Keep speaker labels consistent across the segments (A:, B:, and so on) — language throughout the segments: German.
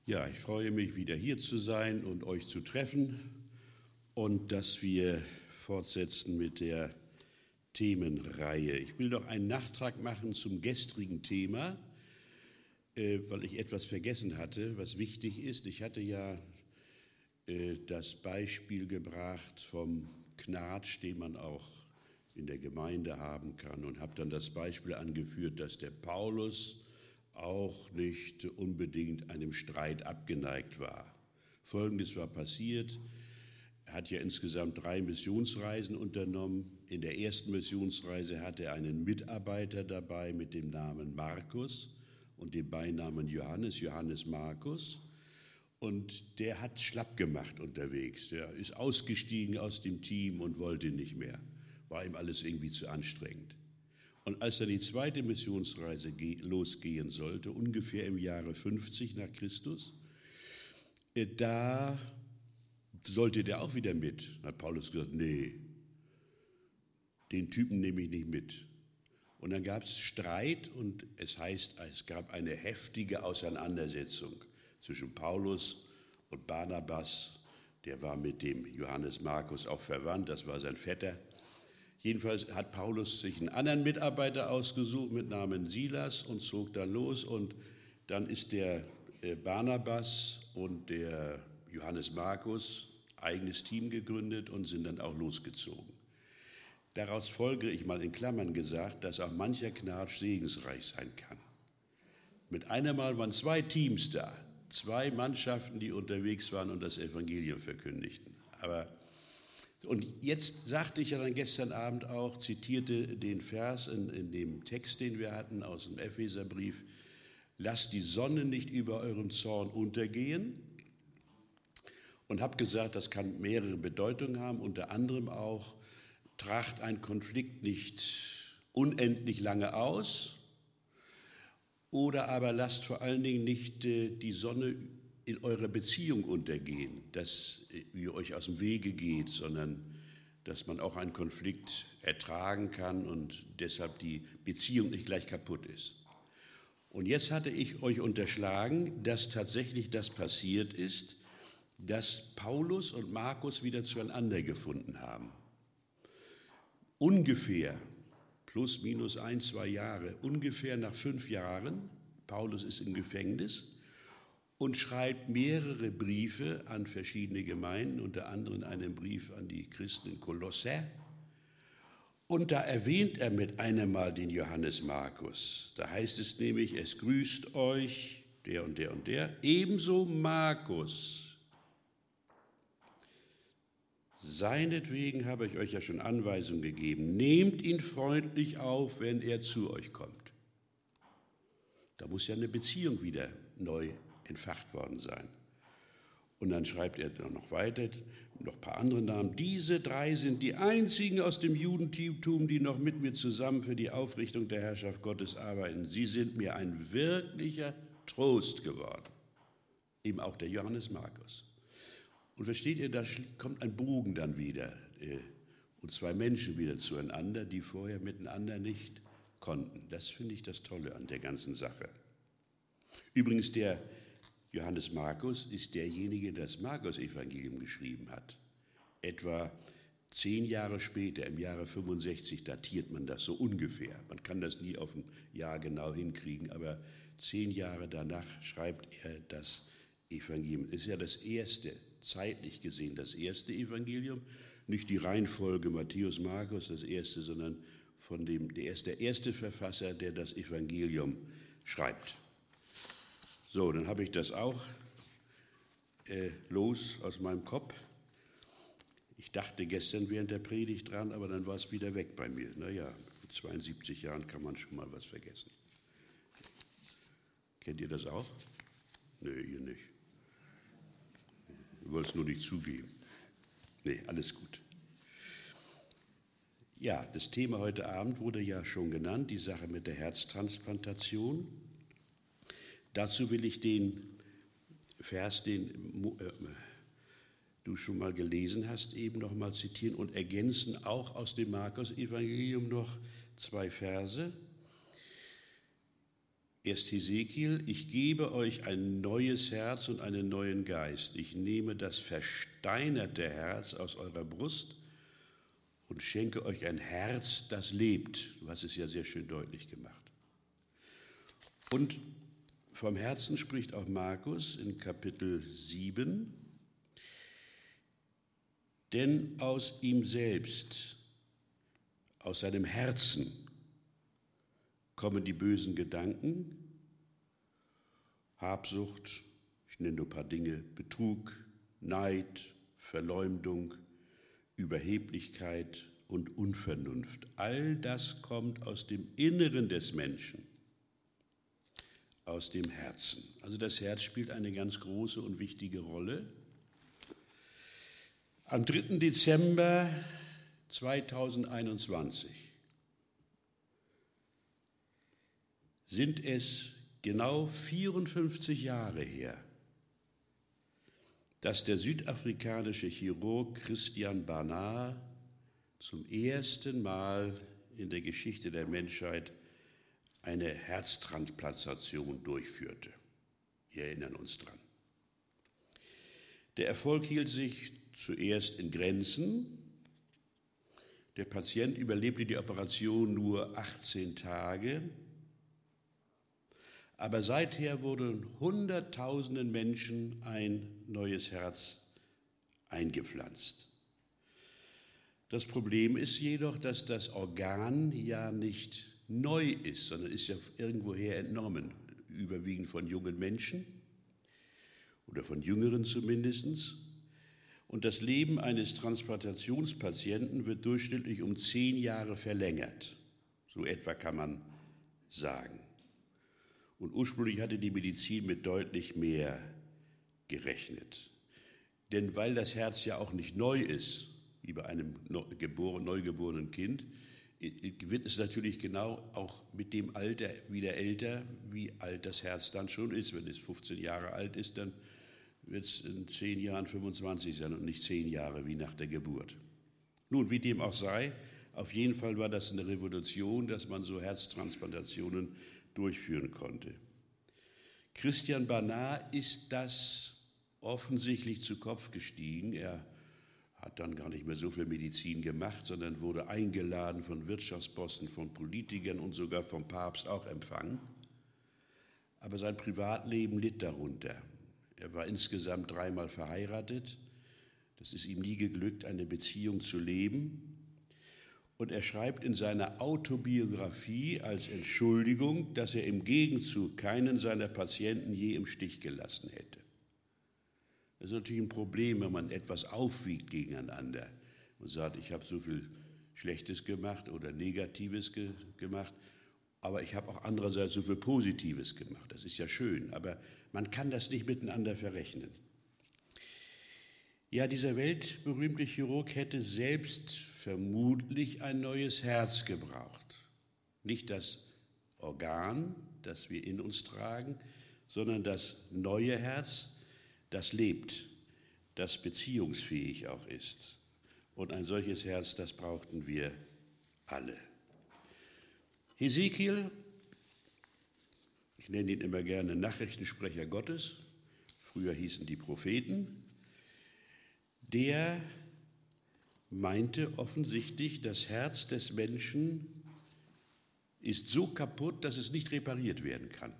A: Ja, ich freue mich, wieder hier zu sein und euch zu treffen und dass wir fortsetzen mit der Themenreihe. Ich will noch einen Nachtrag machen zum gestrigen Thema, weil ich etwas vergessen hatte, was wichtig ist. Ich hatte ja das Beispiel gebracht vom Knatsch, den man auch in der Gemeinde haben kann, und habe dann das Beispiel angeführt, dass der Paulus auch nicht unbedingt einem Streit abgeneigt war. Folgendes war passiert: Er hat ja insgesamt 3 Missionsreisen unternommen. In der ersten Missionsreise hatte er einen Mitarbeiter dabei mit dem Namen Markus und dem Beinamen Johannes Markus. Und der hat schlapp gemacht unterwegs. Der ist ausgestiegen aus dem Team und wollte nicht mehr. War ihm alles irgendwie zu anstrengend. Und als dann die zweite Missionsreise losgehen sollte, ungefähr im Jahre 50 nach Christus, da sollte der auch wieder mit. Da hat Paulus gesagt, nee, den Typen nehme ich nicht mit. Und dann gab es Streit und es heißt, es gab eine heftige Auseinandersetzung zwischen Paulus und Barnabas. Der war mit dem Johannes Markus auch verwandt, das war sein Vetter. Jedenfalls hat Paulus sich einen anderen Mitarbeiter ausgesucht mit Namen Silas und zog da los. Und dann ist der Barnabas und der Johannes Markus eigenes Team gegründet und sind dann auch losgezogen. Daraus folge ich mal in Klammern gesagt, dass auch mancher Knatsch segensreich sein kann. Mit einem Mal waren 2 Teams da, 2 Mannschaften, die unterwegs waren und das Evangelium verkündigten. Und jetzt sagte ich ja dann gestern Abend auch, zitierte den Vers in dem Text, den wir hatten aus dem Epheserbrief: Lasst die Sonne nicht über eurem Zorn untergehen. Und habe gesagt, das kann mehrere Bedeutungen haben, unter anderem auch, tracht ein Konflikt nicht unendlich lange aus, oder aber lasst vor allen Dingen nicht die Sonne in eurer Beziehung untergehen, dass ihr euch aus dem Wege geht, sondern dass man auch einen Konflikt ertragen kann und deshalb die Beziehung nicht gleich kaputt ist. Und jetzt hatte ich euch unterschlagen, dass tatsächlich das passiert ist, dass Paulus und Markus wieder zueinander gefunden haben. Ungefähr, plus minus 1, 2 Jahre, ungefähr nach 5 Jahren, Paulus ist im Gefängnis und schreibt mehrere Briefe an verschiedene Gemeinden, unter anderem einen Brief an die Christen in Kolosse. Und da erwähnt er mit einem Mal den Johannes Markus. Da heißt es nämlich, es grüßt euch der und der und der, ebenso Markus. Seinetwegen habe ich euch ja schon Anweisungen gegeben. Nehmt ihn freundlich auf, wenn er zu euch kommt. Da muss ja eine Beziehung wieder neu entfacht worden sein. Und dann schreibt er noch weiter, noch ein paar andere Namen. Diese 3 sind die einzigen aus dem Judentum, die noch mit mir zusammen für die Aufrichtung der Herrschaft Gottes arbeiten. Sie sind mir ein wirklicher Trost geworden. Eben auch der Johannes Markus. Und versteht ihr, da kommt ein Bogen dann wieder und 2 Menschen wieder zueinander, die vorher miteinander nicht konnten. Das finde ich das Tolle an der ganzen Sache. Übrigens, der Johannes Markus ist derjenige, der das Markus-Evangelium geschrieben hat. Etwa 10 Jahre später, im Jahre 65, datiert man das so ungefähr. Man kann das nie auf ein Jahr genau hinkriegen, aber 10 Jahre danach schreibt er das Evangelium. Es ist ja das erste, zeitlich gesehen das erste Evangelium, nicht die Reihenfolge Matthäus, Markus, das erste, sondern der erste Verfasser, der das Evangelium schreibt. So, dann habe ich das auch los aus meinem Kopf. Ich dachte gestern während der Predigt dran, aber dann war es wieder weg bei mir. Naja, mit 72 Jahren kann man schon mal was vergessen. Kennt ihr das auch? Nö, ihr nicht. Ich wollte es nur nicht zugeben. Nee, alles gut. Ja, das Thema heute Abend wurde ja schon genannt, die Sache mit der Herztransplantation. Dazu will ich den Vers, den du schon mal gelesen hast, eben noch mal zitieren und ergänzen, auch aus dem Markus-Evangelium noch 2 Verse. 1. Hesekiel, ich gebe euch ein neues Herz und einen neuen Geist. Ich nehme das versteinerte Herz aus eurer Brust und schenke euch ein Herz, das lebt. Du hast es ja sehr schön deutlich gemacht. Und vom Herzen spricht auch Markus in Kapitel 7. Denn aus ihm selbst, aus seinem Herzen, kommen die bösen Gedanken, Habsucht, ich nenne nur ein paar Dinge, Betrug, Neid, Verleumdung, Überheblichkeit und Unvernunft. All das kommt aus dem Inneren des Menschen, aus dem Herzen. Also das Herz spielt eine ganz große und wichtige Rolle. Am 3. Dezember 2021 sind es genau 54 Jahre her, dass der südafrikanische Chirurg Christiaan Barnard zum ersten Mal in der Geschichte der Menschheit eine Herztransplantation durchführte. Wir erinnern uns dran. Der Erfolg hielt sich zuerst in Grenzen. Der Patient überlebte die Operation nur 18 Tage. Aber seither wurden Hunderttausenden Menschen ein neues Herz eingepflanzt. Das Problem ist jedoch, dass das Organ ja nicht neu ist, sondern ist ja irgendwoher entnommen, überwiegend von jungen Menschen oder von Jüngeren zumindest. Und das Leben eines Transplantationspatienten wird durchschnittlich um 10 Jahre verlängert. So etwa kann man sagen. Und ursprünglich hatte die Medizin mit deutlich mehr gerechnet. Denn weil das Herz ja auch nicht neu ist, wie bei einem neugeborenen Kind, wird es natürlich genau auch mit dem Alter wieder älter, wie alt das Herz dann schon ist. Wenn es 15 Jahre alt ist, dann wird es in 10 Jahren 25 sein und nicht 10 Jahre wie nach der Geburt. Nun, wie dem auch sei, auf jeden Fall war das eine Revolution, dass man so Herztransplantationen durchführen konnte. Christiaan Barnard ist das offensichtlich zu Kopf gestiegen. Er hat dann gar nicht mehr so viel Medizin gemacht, sondern wurde eingeladen von Wirtschaftsbossen, von Politikern und sogar vom Papst auch empfangen. Aber sein Privatleben litt darunter. Er war insgesamt 3-mal verheiratet. Das ist ihm nie geglückt, eine Beziehung zu leben. Und er schreibt in seiner Autobiografie als Entschuldigung, dass er im Gegenzug keinen seiner Patienten je im Stich gelassen hätte. Das ist natürlich ein Problem, wenn man etwas aufwiegt gegeneinander und sagt, ich habe so viel Schlechtes gemacht oder Negatives gemacht, aber ich habe auch andererseits so viel Positives gemacht. Das ist ja schön, aber man kann das nicht miteinander verrechnen. Ja, dieser weltberühmte Chirurg hätte selbst vermutlich ein neues Herz gebraucht. Nicht das Organ, das wir in uns tragen, sondern das neue Herz, das lebt, das beziehungsfähig auch ist. Und ein solches Herz, das brauchten wir alle. Hesekiel, ich nenne ihn immer gerne Nachrichtensprecher Gottes, früher hießen die Propheten, der meinte offensichtlich, das Herz des Menschen ist so kaputt, dass es nicht repariert werden kann,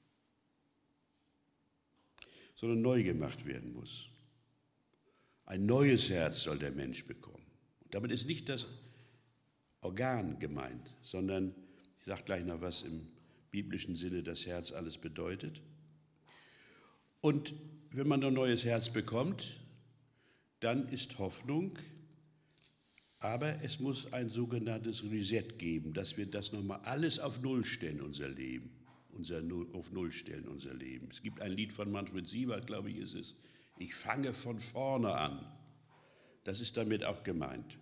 A: sondern neu gemacht werden muss. Ein neues Herz soll der Mensch bekommen. Und damit ist nicht das Organ gemeint, sondern, ich sage gleich noch, was im biblischen Sinne das Herz alles bedeutet. Und wenn man ein neues Herz bekommt, dann ist Hoffnung, aber es muss ein sogenanntes Reset geben, dass wir das nochmal alles auf Null stellen, unser Leben. Auf Null stellen, unser Leben. Es gibt ein Lied von Manfred Siebert, glaube ich, ist es, ich fange von vorne an. Das ist damit auch gemeint.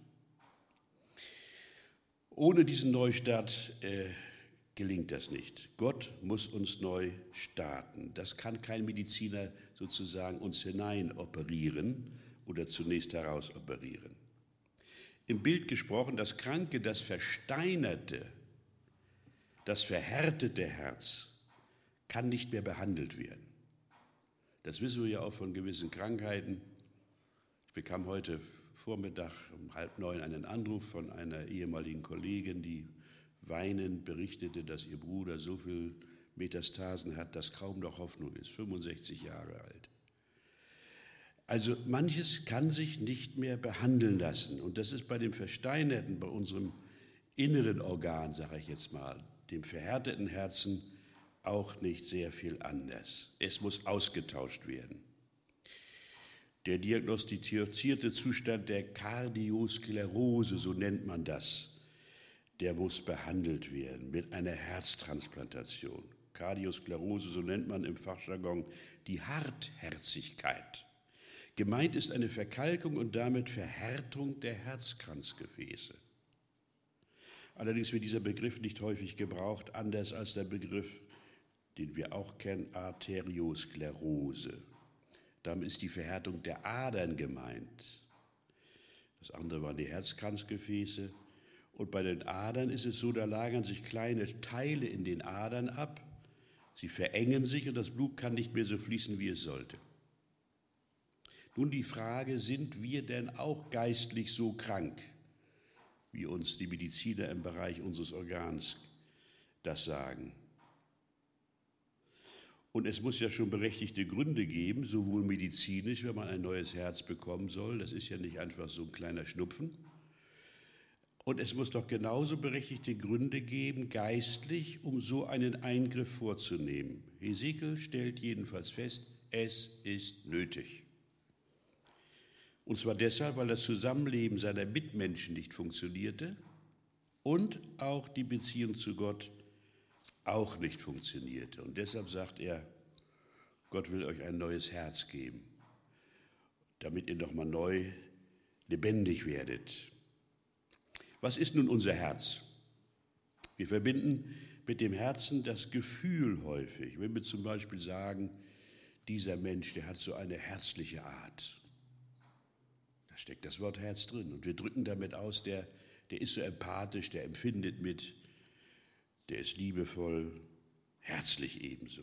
A: Ohne diesen Neustart gelingt das nicht. Gott muss uns neu starten. Das kann kein Mediziner sozusagen uns hinein operieren oder zunächst heraus operieren. Im Bild gesprochen, das kranke, das versteinerte, das verhärtete Herz kann nicht mehr behandelt werden. Das wissen wir ja auch von gewissen Krankheiten. Ich bekam heute Vormittag um 8:30 einen Anruf von einer ehemaligen Kollegin, die weinend berichtete, dass ihr Bruder so viel Metastasen hat, dass kaum noch Hoffnung ist, 65 Jahre alt. Also manches kann sich nicht mehr behandeln lassen. Und das ist bei dem Versteinerten, bei unserem inneren Organ, sage ich jetzt mal, dem verhärteten Herzen, auch nicht sehr viel anders. Es muss ausgetauscht werden. Der diagnostizierte Zustand der Kardiosklerose, so nennt man das, der muss behandelt werden mit einer Herztransplantation. Kardiosklerose, so nennt man im Fachjargon die Hartherzigkeit. Gemeint ist eine Verkalkung und damit Verhärtung der Herzkranzgefäße. Allerdings wird dieser Begriff nicht häufig gebraucht, anders als der Begriff, den wir auch kennen, Arteriosklerose. Damit ist die Verhärtung der Adern gemeint. Das andere waren die Herzkranzgefäße. Und bei den Adern ist es so, da lagern sich kleine Teile in den Adern ab. Sie verengen sich und das Blut kann nicht mehr so fließen, wie es sollte. Nun die Frage, sind wir denn auch geistlich so krank, wie uns die Mediziner im Bereich unseres Organs das sagen? Und es muss ja schon berechtigte Gründe geben, sowohl medizinisch, wenn man ein neues Herz bekommen soll, das ist ja nicht einfach so ein kleiner Schnupfen. Und es muss doch genauso berechtigte Gründe geben, geistlich, um so einen Eingriff vorzunehmen. Hesekiel stellt jedenfalls fest, es ist nötig. Und zwar deshalb, weil das Zusammenleben seiner Mitmenschen nicht funktionierte und auch die Beziehung zu Gott auch nicht funktionierte. Und deshalb sagt er, Gott will euch ein neues Herz geben, damit ihr nochmal neu lebendig werdet. Was ist nun unser Herz? Wir verbinden mit dem Herzen das Gefühl häufig. Wenn wir zum Beispiel sagen, dieser Mensch, der hat so eine herzliche Art. Da steckt das Wort Herz drin. Und wir drücken damit aus, der ist so empathisch, der empfindet mit, der ist liebevoll, herzlich ebenso.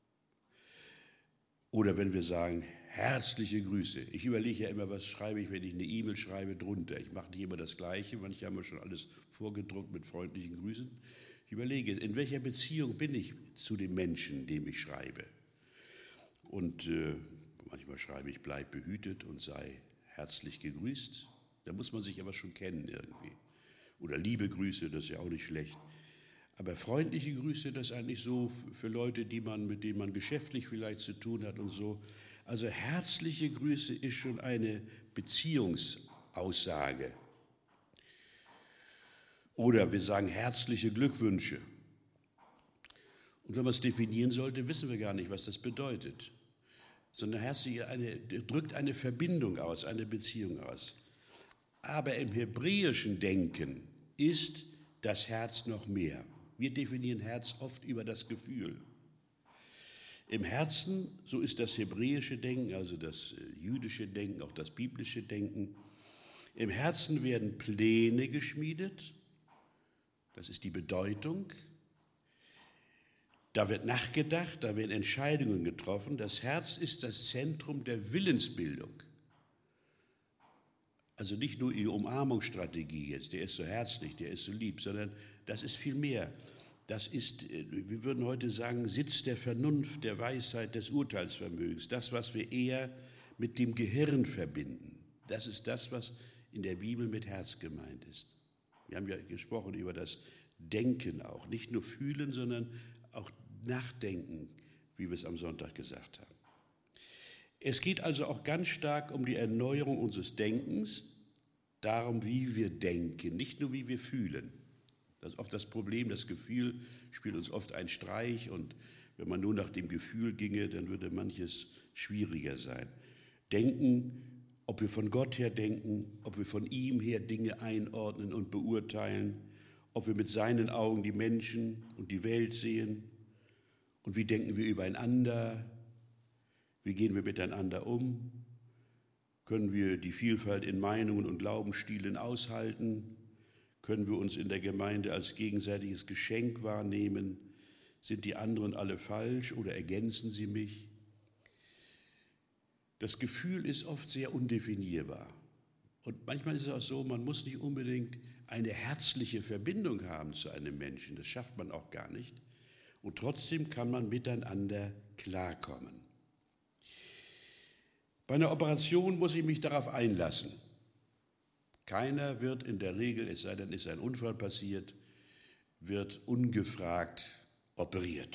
A: Oder wenn wir sagen, herzliche Grüße. Ich überlege ja immer, was schreibe ich, wenn ich eine E-Mail schreibe, drunter. Ich mache nicht immer das Gleiche, manche haben mir schon alles vorgedruckt mit freundlichen Grüßen. Ich überlege, in welcher Beziehung bin ich zu dem Menschen, dem ich schreibe. Und manchmal schreibe ich, bleib behütet und sei herzlich gegrüßt. Da muss man sich aber schon kennen irgendwie. Oder liebe Grüße, das ist ja auch nicht schlecht. Aber freundliche Grüße, das ist eigentlich so für Leute, mit denen man geschäftlich vielleicht zu tun hat und so. Also herzliche Grüße ist schon eine Beziehungsaussage. Oder wir sagen herzliche Glückwünsche. Und wenn man es definieren sollte, wissen wir gar nicht, was das bedeutet. Sondern herzliche drückt eine Verbindung aus, eine Beziehung aus. Aber im hebräischen Denken ist das Herz noch mehr. Wir definieren Herz oft über das Gefühl. Im Herzen, so ist das hebräische Denken, also das jüdische Denken, auch das biblische Denken. Im Herzen werden Pläne geschmiedet, das ist die Bedeutung. Da wird nachgedacht, da werden Entscheidungen getroffen. Das Herz ist das Zentrum der Willensbildung. Also nicht nur die Umarmungsstrategie jetzt, der ist so herzlich, der ist so lieb, sondern das ist viel mehr. Das ist, wir würden heute sagen, Sitz der Vernunft, der Weisheit, des Urteilsvermögens. Das, was wir eher mit dem Gehirn verbinden. Das ist das, was in der Bibel mit Herz gemeint ist. Wir haben ja gesprochen über das Denken auch. Nicht nur fühlen, sondern auch nachdenken, wie wir es am Sonntag gesagt haben. Es geht also auch ganz stark um die Erneuerung unseres Denkens, darum, wie wir denken, nicht nur wie wir fühlen. Das ist oft das Problem, das Gefühl spielt uns oft einen Streich und wenn man nur nach dem Gefühl ginge, dann würde manches schwieriger sein. Denken, ob wir von Gott her denken, ob wir von ihm her Dinge einordnen und beurteilen, ob wir mit seinen Augen die Menschen und die Welt sehen und wie denken wir übereinander, wie gehen wir miteinander um, können wir die Vielfalt in Meinungen und Glaubensstilen aushalten, können wir uns in der Gemeinde als gegenseitiges Geschenk wahrnehmen, Sind die anderen alle falsch oder ergänzen sie mich? Das Gefühl ist oft sehr undefinierbar. Und manchmal ist es auch so, man muss nicht unbedingt eine herzliche Verbindung haben zu einem Menschen. Das schafft man auch gar nicht. Und trotzdem kann man miteinander klarkommen. Bei einer Operation muss ich mich darauf einlassen. Keiner wird in der Regel, es sei denn, ist ein Unfall passiert, wird ungefragt operiert.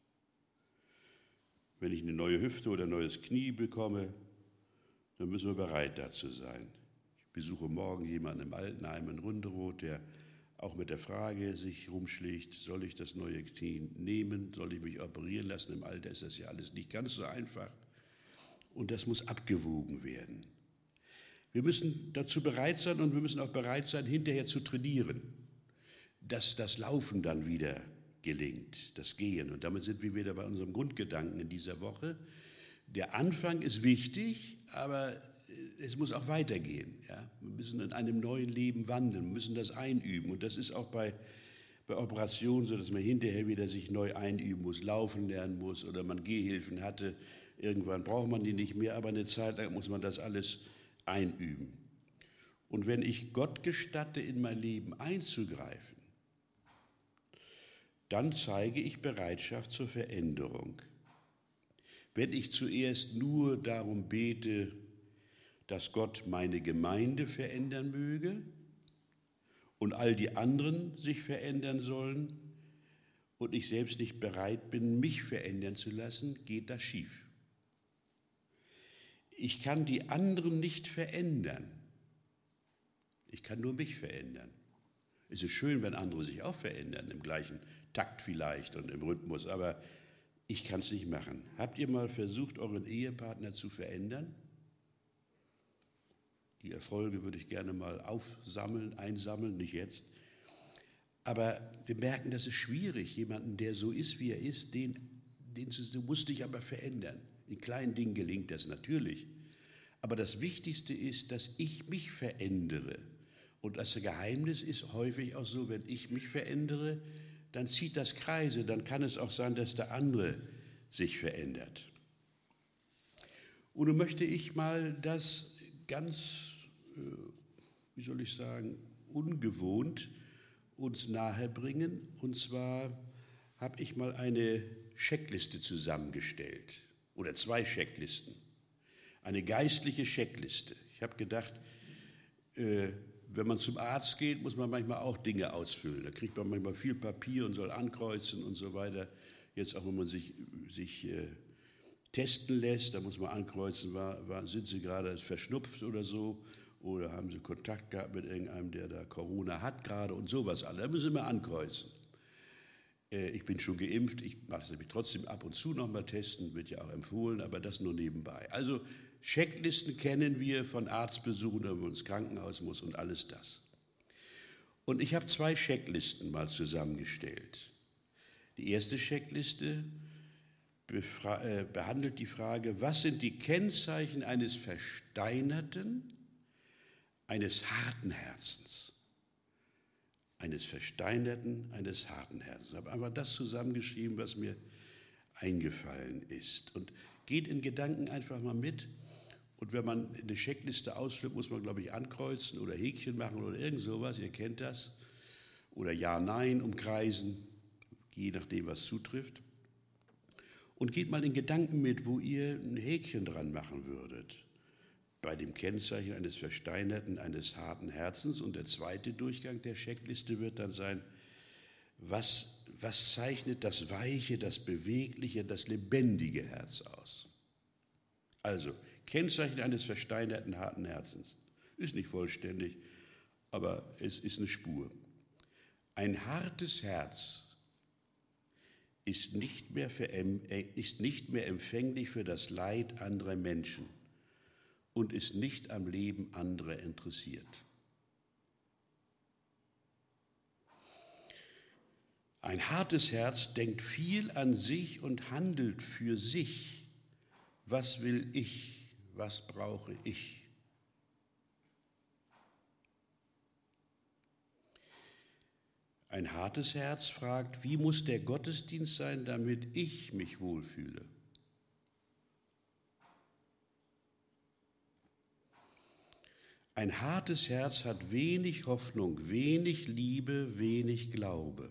A: Wenn ich eine neue Hüfte oder ein neues Knie bekomme, dann müssen wir bereit dazu sein. Ich besuche morgen jemanden im Altenheim in Runderoth, der auch mit der Frage sich rumschlägt, soll ich das neue Knie nehmen, soll ich mich operieren lassen? Im Alter ist das ja alles nicht ganz so einfach. Und das muss abgewogen werden. Wir müssen dazu bereit sein und wir müssen auch bereit sein, hinterher zu trainieren, dass das Laufen dann wieder gelingt, das Gehen. Und damit sind wir wieder bei unserem Grundgedanken in dieser Woche. Der Anfang ist wichtig, aber es muss auch weitergehen. Ja? Wir müssen in einem neuen Leben wandeln, wir müssen das einüben. Und das ist auch bei Operationen so, dass man hinterher wieder sich neu einüben muss, laufen lernen muss oder man Gehhilfen hatte. Irgendwann braucht man die nicht mehr, aber eine Zeit lang muss man das alles einüben. Und wenn ich Gott gestatte, in mein Leben einzugreifen, dann zeige ich Bereitschaft zur Veränderung. Wenn ich zuerst nur darum bete, dass Gott meine Gemeinde verändern möge und all die anderen sich verändern sollen und ich selbst nicht bereit bin, mich verändern zu lassen, geht das schief. Ich kann die anderen nicht verändern. Ich kann nur mich verändern. Es ist schön, wenn andere sich auch verändern, im gleichen Takt vielleicht und im Rhythmus, aber ich kann es nicht machen. Habt ihr mal versucht, euren Ehepartner zu verändern? Die Erfolge würde ich gerne mal einsammeln, nicht jetzt. Aber wir merken, das ist schwierig, jemanden, der so ist, wie er ist, du musst dich aber verändern. In kleinen Dingen gelingt das natürlich. Aber das Wichtigste ist, dass ich mich verändere. Und das Geheimnis ist häufig auch so, wenn ich mich verändere, dann zieht das Kreise, dann kann es auch sein, dass der andere sich verändert. Und nun möchte ich mal das ganz, ungewohnt uns nahebringen. Und zwar habe ich mal eine Checkliste zusammengestellt oder 2 Checklisten. Eine geistliche Checkliste. Ich habe gedacht, wenn man zum Arzt geht, muss man manchmal auch Dinge ausfüllen. Da kriegt man manchmal viel Papier und soll ankreuzen und so weiter. Jetzt auch, wenn man sich testen lässt, da muss man ankreuzen, sind Sie gerade verschnupft oder so, oder haben Sie Kontakt gehabt mit irgendeinem, der da Corona hat gerade und sowas alle. Da müssen wir ankreuzen. Ich bin schon geimpft, ich mache es nämlich trotzdem ab und zu nochmal testen, wird ja auch empfohlen, aber das nur nebenbei. Also Checklisten kennen wir von Arztbesuchen, wenn man ins Krankenhaus muss und alles das. Und ich habe 2 Checklisten mal zusammengestellt. Die erste Checkliste behandelt die Frage, was sind die Kennzeichen eines versteinerten, eines harten Herzens? Eines versteinerten, eines harten Herzens. Ich habe einfach das zusammengeschrieben, was mir eingefallen ist. Und geht in Gedanken einfach mal mit. Und wenn man eine Checkliste ausfüllt, muss man, glaube ich, ankreuzen oder Häkchen machen oder irgend sowas. Ihr kennt das. Oder Ja, Nein umkreisen, je nachdem, was zutrifft. Und geht mal in Gedanken mit, wo ihr ein Häkchen dran machen würdet. Bei dem Kennzeichen eines versteinerten, eines harten Herzens. Und der zweite Durchgang der Checkliste wird dann sein, was zeichnet das weiche, das bewegliche, das lebendige Herz aus? Also, Kennzeichen eines versteinerten, harten Herzens. Ist nicht vollständig, aber es ist eine Spur. Ein hartes Herz ist nicht mehr empfänglich für das Leid anderer Menschen und ist nicht am Leben anderer interessiert. Ein hartes Herz denkt viel an sich und handelt für sich. Was will ich? Was brauche ich? Ein hartes Herz fragt, wie muss der Gottesdienst sein, damit ich mich wohlfühle? Ein hartes Herz hat wenig Hoffnung, wenig Liebe, wenig Glaube.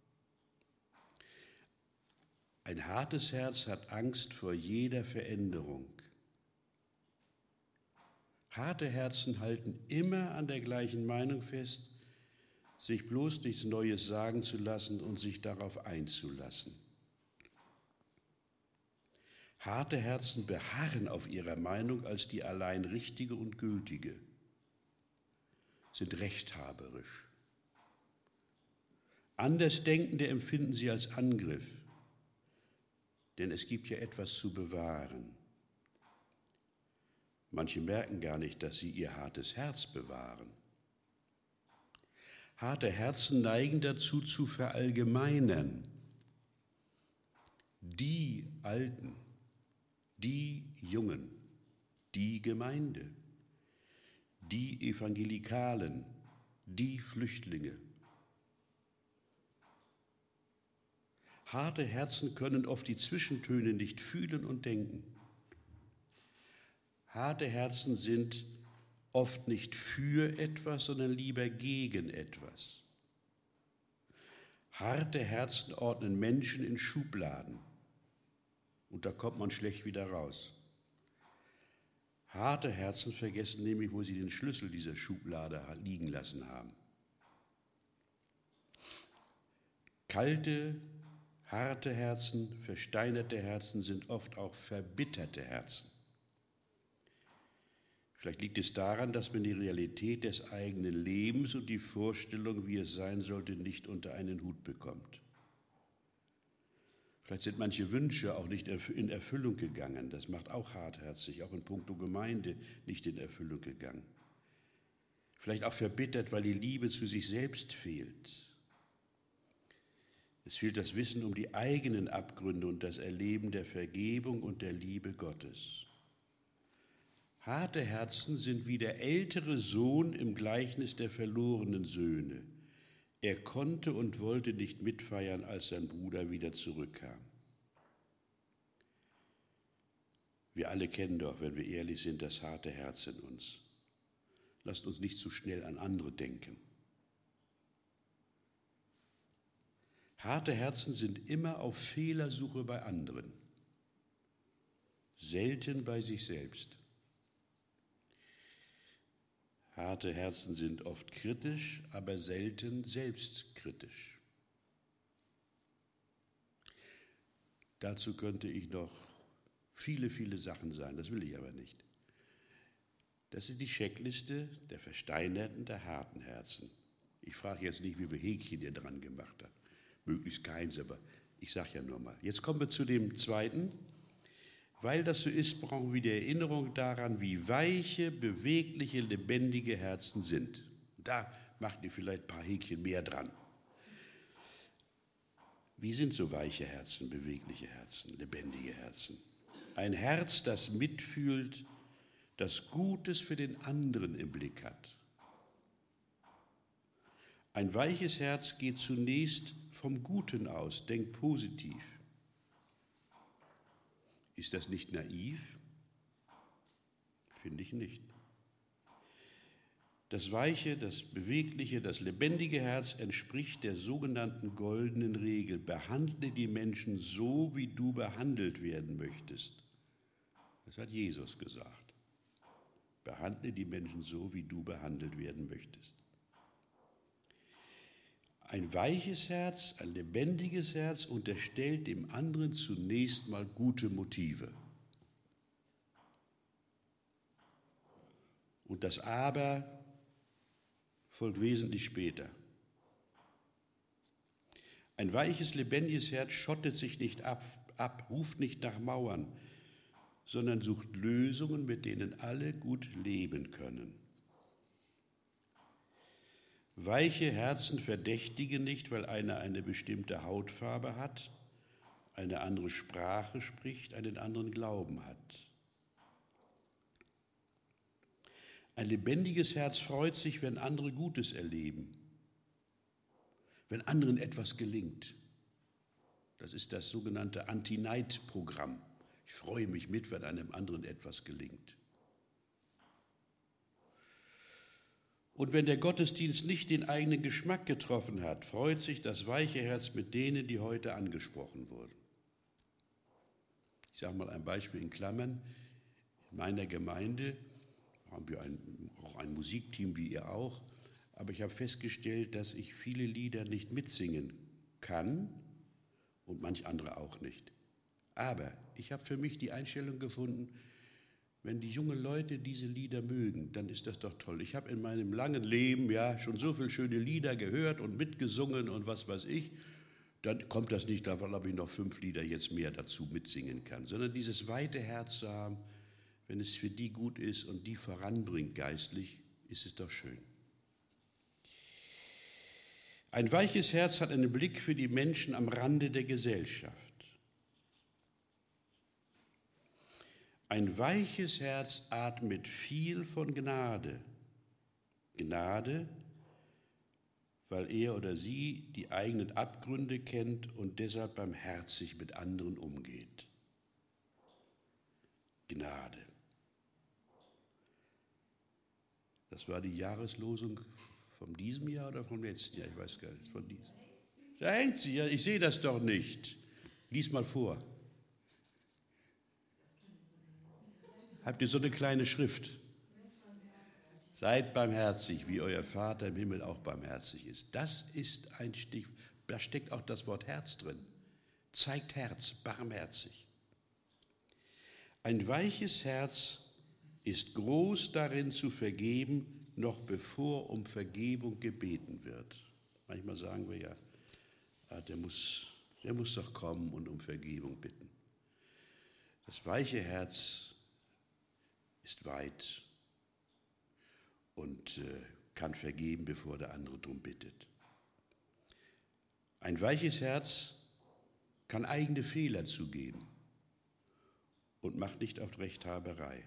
A: Ein hartes Herz hat Angst vor jeder Veränderung. Harte Herzen halten immer an der gleichen Meinung fest, sich bloß nichts Neues sagen zu lassen und sich darauf einzulassen. Harte Herzen beharren auf ihrer Meinung als die allein richtige und gültige, sind rechthaberisch. Andersdenkende empfinden sie als Angriff, denn es gibt ja etwas zu bewahren. Manche merken gar nicht, dass sie ihr hartes Herz bewahren. Harte Herzen neigen dazu, zu verallgemeinern. Die Alten, die Jungen, die Gemeinde, die Evangelikalen, die Flüchtlinge. Harte Herzen können oft die Zwischentöne nicht fühlen und denken. Harte Herzen sind oft nicht für etwas, sondern lieber gegen etwas. Harte Herzen ordnen Menschen in Schubladen und da kommt man schlecht wieder raus. Harte Herzen vergessen nämlich, wo sie den Schlüssel dieser Schublade liegen lassen haben. Kalte, harte Herzen, versteinerte Herzen sind oft auch verbitterte Herzen. Vielleicht liegt es daran, dass man die Realität des eigenen Lebens und die Vorstellung, wie es sein sollte, nicht unter einen Hut bekommt. Vielleicht sind manche Wünsche auch nicht in Erfüllung gegangen. Das macht auch hartherzig, auch in puncto Gemeinde nicht in Erfüllung gegangen. Vielleicht auch verbittert, weil die Liebe zu sich selbst fehlt. Es fehlt das Wissen um die eigenen Abgründe und das Erleben der Vergebung und der Liebe Gottes. Harte Herzen sind wie der ältere Sohn im Gleichnis der verlorenen Söhne. Er konnte und wollte nicht mitfeiern, als sein Bruder wieder zurückkam. Wir alle kennen doch, wenn wir ehrlich sind, das harte Herz in uns. Lasst uns nicht zu schnell an andere denken. Harte Herzen sind immer auf Fehlersuche bei anderen, selten bei sich selbst. Harte Herzen sind oft kritisch, aber selten selbstkritisch. Dazu könnte ich noch viele, viele Sachen sagen, das will ich aber nicht. Das ist die Checkliste der versteinerten, der harten Herzen. Ich frage jetzt nicht, wie viele Häkchen ihr dran gemacht habt. Möglichst keins, aber ich sage ja nur mal. Jetzt kommen wir zu dem zweiten. Weil das so ist, brauchen wir die Erinnerung daran, wie weiche, bewegliche, lebendige Herzen sind. Da macht ihr vielleicht ein paar Häkchen mehr dran. Wie sind so weiche Herzen, bewegliche Herzen, lebendige Herzen? Ein Herz, das mitfühlt, das Gutes für den anderen im Blick hat. Ein weiches Herz geht zunächst vom Guten aus, denkt positiv. Ist das nicht naiv? Finde ich nicht. Das weiche, das bewegliche, das lebendige Herz entspricht der sogenannten goldenen Regel. Behandle die Menschen so, wie du behandelt werden möchtest. Das hat Jesus gesagt. Behandle die Menschen so, wie du behandelt werden möchtest. Ein weiches Herz, ein lebendiges Herz unterstellt dem anderen zunächst mal gute Motive. Und das Aber folgt wesentlich später. Ein weiches, lebendiges Herz schottet sich nicht ab, ruft nicht nach Mauern, sondern sucht Lösungen, mit denen alle gut leben können. Weiche Herzen verdächtigen nicht, weil einer eine bestimmte Hautfarbe hat, eine andere Sprache spricht, einen anderen Glauben hat. Ein lebendiges Herz freut sich, wenn andere Gutes erleben, wenn anderen etwas gelingt. Das ist das sogenannte Anti-Neid-Programm. Ich freue mich mit, wenn einem anderen etwas gelingt. Und wenn der Gottesdienst nicht den eigenen Geschmack getroffen hat, freut sich das weiche Herz mit denen, die heute angesprochen wurden. Ich sage mal ein Beispiel in Klammern. In meiner Gemeinde haben wir auch ein Musikteam, wie ihr auch, aber ich habe festgestellt, dass ich viele Lieder nicht mitsingen kann und manch andere auch nicht. Aber ich habe für mich die Einstellung gefunden, wenn die jungen Leute diese Lieder mögen, dann ist das doch toll. Ich habe in meinem langen Leben ja schon so viele schöne Lieder gehört und mitgesungen und was weiß ich. Dann kommt das nicht davon, ob ich noch 5 Lieder jetzt mehr dazu mitsingen kann, sondern dieses weite Herz zu haben, wenn es für die gut ist und die voranbringt geistlich, ist es doch schön. Ein weiches Herz hat einen Blick für die Menschen am Rande der Gesellschaft. Ein weiches Herz atmet viel von Gnade. Gnade, weil er oder sie die eigenen Abgründe kennt und deshalb barmherzig mit anderen umgeht. Gnade. Das war die Jahreslosung von diesem Jahr oder vom letzten Jahr? Ich weiß gar nicht. Von diesem. Da hängt sie, ja, ich sehe das doch nicht. Lies mal vor. Habt ihr so eine kleine Schrift? Seid barmherzig, wie euer Vater im Himmel auch barmherzig ist. Das ist ein Stich, da steckt auch das Wort Herz drin. Zeigt Herz, barmherzig. Ein weiches Herz ist groß darin zu vergeben, noch bevor um Vergebung gebeten wird. Manchmal sagen wir ja, der muss doch kommen und um Vergebung bitten. Das weiche Herz ist weit und kann vergeben, bevor der andere darum bittet. Ein weiches Herz kann eigene Fehler zugeben und macht nicht auf Rechthaberei.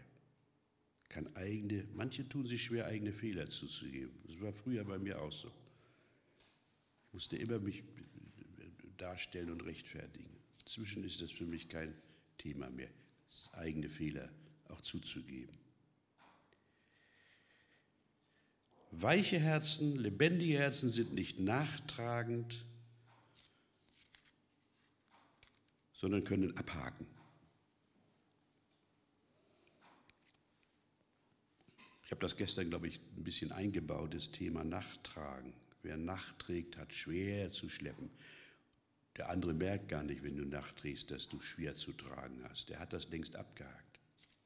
A: Manche tun sich schwer, eigene Fehler zuzugeben. Das war früher bei mir auch so. Ich musste immer mich darstellen und rechtfertigen. Inzwischen ist das für mich kein Thema mehr, eigene Fehler auch zuzugeben. Weiche Herzen, lebendige Herzen sind nicht nachtragend, sondern können abhaken. Ich habe das gestern, glaube ich, ein bisschen eingebaut, das Thema Nachtragen. Wer nachträgt, hat schwer zu schleppen. Der andere merkt gar nicht, wenn du nachträgst, dass du schwer zu tragen hast. Der hat das längst abgehakt.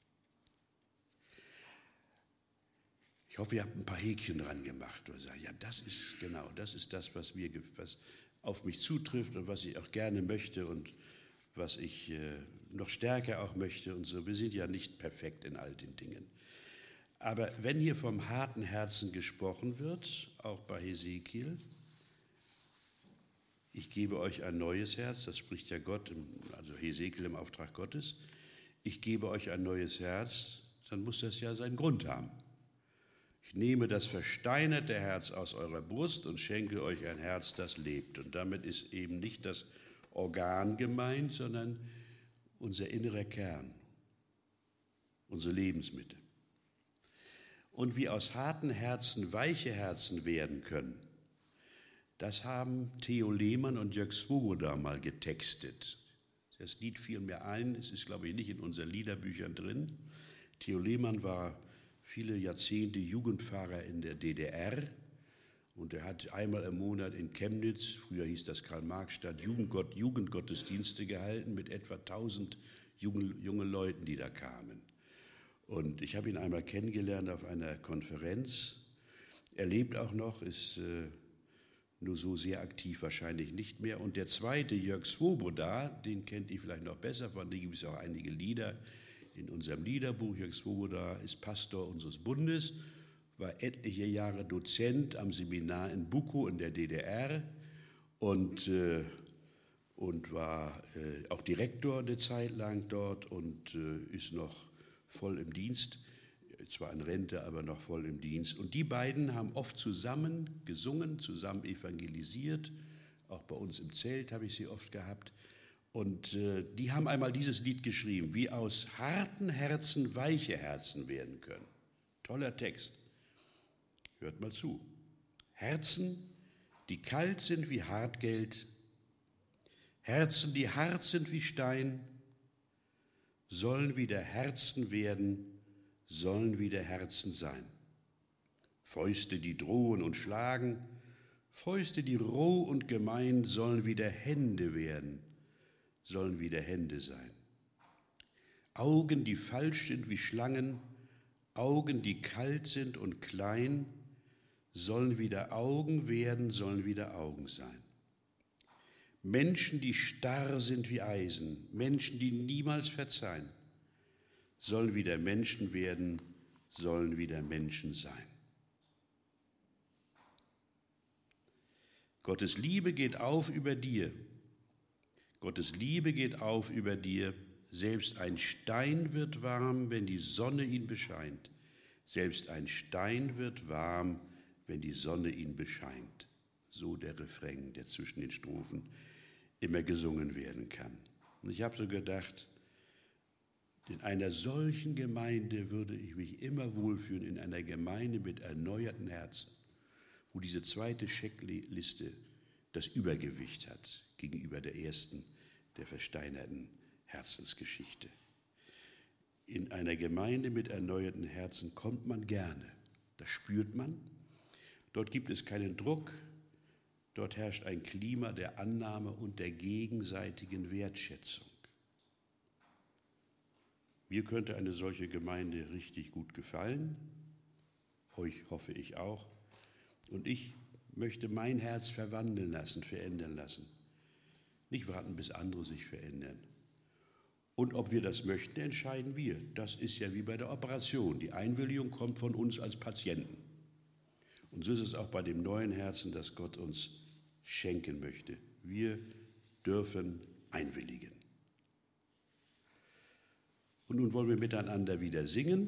A: Ich hoffe, ihr habt ein paar Häkchen dran gemacht und sagt, ja, das ist das, was auf mich zutrifft und was ich auch gerne möchte und was ich noch stärker auch möchte und so. Wir sind ja nicht perfekt in all den Dingen. Aber wenn hier vom harten Herzen gesprochen wird, auch bei Hesekiel, ich gebe euch ein neues Herz, das spricht ja Gott, also Hesekiel im Auftrag Gottes, ich gebe euch ein neues Herz, dann muss das ja seinen Grund haben. Ich nehme das versteinerte Herz aus eurer Brust und schenke euch ein Herz, das lebt. Und damit ist eben nicht das Organ gemeint, sondern unser innerer Kern, unsere Lebensmitte. Und wie aus harten Herzen weiche Herzen werden können, das haben Theo Lehmann und Jörg Swoboda mal getextet. Das Lied fiel mir ein, es ist, glaube ich, nicht in unseren Liederbüchern drin. Theo Lehmann war viele Jahrzehnte Jugendpfarrer in der DDR und er hat einmal im Monat in Chemnitz, früher hieß das Karl-Marx-Stadt, Jugendgottesdienste gehalten mit etwa 1000 junge Leuten, die da kamen. Und ich habe ihn einmal kennengelernt auf einer Konferenz. Er lebt auch noch, ist nur so sehr aktiv wahrscheinlich nicht mehr. Und der zweite, Jörg Swoboda, den kennt ihr vielleicht noch besser, von dem gibt es auch einige Lieder in unserem Liederbuch. Jörg Swoboda ist Pastor unseres Bundes, war etliche Jahre Dozent am Seminar in Bukow in der DDR und war auch Direktor eine Zeit lang dort und ist noch voll im Dienst. zwar in Rente, aber noch voll im Dienst. Und die beiden haben oft zusammen gesungen, zusammen evangelisiert. Auch bei uns im Zelt habe ich sie oft gehabt. Und die haben einmal dieses Lied geschrieben, wie aus harten Herzen weiche Herzen werden können. Toller Text. Hört mal zu. Herzen, die kalt sind wie Hartgeld, Herzen, die hart sind wie Stein, sollen wieder Herzen werden, sollen wieder Herzen sein. Fäuste, die drohen und schlagen, Fäuste, die roh und gemein, sollen wieder Hände werden, sollen wieder Hände sein. Augen, die falsch sind wie Schlangen, Augen, die kalt sind und klein, sollen wieder Augen werden, sollen wieder Augen sein. Menschen, die starr sind wie Eisen, Menschen, die niemals verzeihen, sollen wieder Menschen werden, sollen wieder Menschen sein. Gottes Liebe geht auf über dir. Gottes Liebe geht auf über dir. Selbst ein Stein wird warm, wenn die Sonne ihn bescheint. Selbst ein Stein wird warm, wenn die Sonne ihn bescheint. So der Refrain, der zwischen den Strophen immer gesungen werden kann. Und ich habe so gedacht, in einer solchen Gemeinde würde ich mich immer wohlfühlen, in einer Gemeinde mit erneuerten Herzen, wo diese zweite Checkliste das Übergewicht hat gegenüber der ersten, der versteinerten Herzensgeschichte. In einer Gemeinde mit erneuerten Herzen kommt man gerne, das spürt man. Dort gibt es keinen Druck, dort herrscht ein Klima der Annahme und der gegenseitigen Wertschätzung. Mir könnte eine solche Gemeinde richtig gut gefallen, euch hoffe ich auch. Und ich möchte mein Herz verwandeln lassen, verändern lassen. Nicht warten, bis andere sich verändern. Und ob wir das möchten, entscheiden wir. Das ist ja wie bei der Operation. Die Einwilligung kommt von uns als Patienten. Und so ist es auch bei dem neuen Herzen, das Gott uns schenken möchte. Wir dürfen einwilligen. Und nun wollen wir miteinander wieder singen.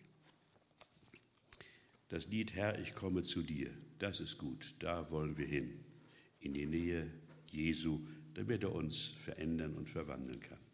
A: Das Lied Herr, ich komme zu dir, das ist gut, da wollen wir hin, in die Nähe Jesu, damit er uns verändern und verwandeln kann.